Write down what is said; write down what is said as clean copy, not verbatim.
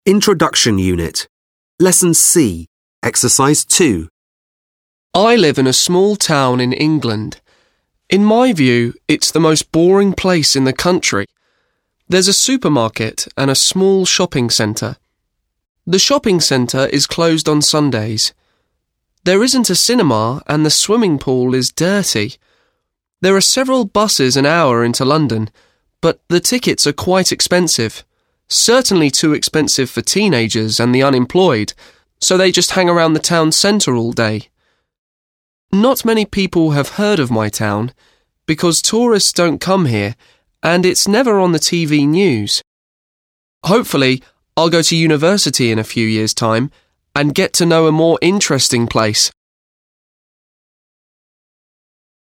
Introduction Unit. Lesson C. Exercise 2. I live in a small town in England. In my view, it's the most boring place in the country. There's a supermarket and a small shopping centre. The shopping centre is closed on Sundays. There isn't a cinema and the swimming pool is dirty. There are several buses an hour into London, but the tickets are quite expensive. Certainly too expensive for teenagers and the unemployed, so they just hang around the town centre all day. Not many people have heard of my town, because tourists don't come here, and it's never on the TV news. Hopefully, I'll go to university in a few years' time and get to know a more interesting place.